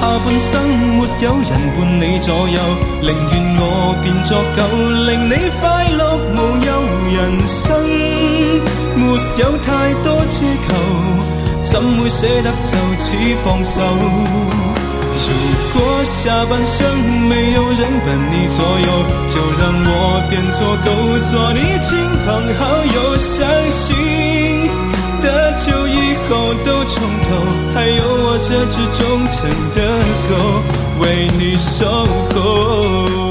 下半生沒有人伴你左右，寧願我變作狗，令你快樂無憂。人生沒有太多奢求，怎會捨得就此放手？如果下半生沒有人伴你左右，就讓我變作狗，做你親朋好友，相信得救以後都從頭，還有我這隻忠誠的狗為你守候。